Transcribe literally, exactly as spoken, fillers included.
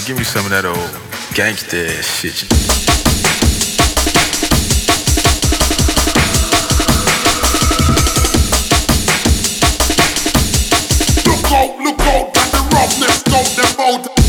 give me some of that old gangsta shit. Look out, look out, got the roughness, don't them out.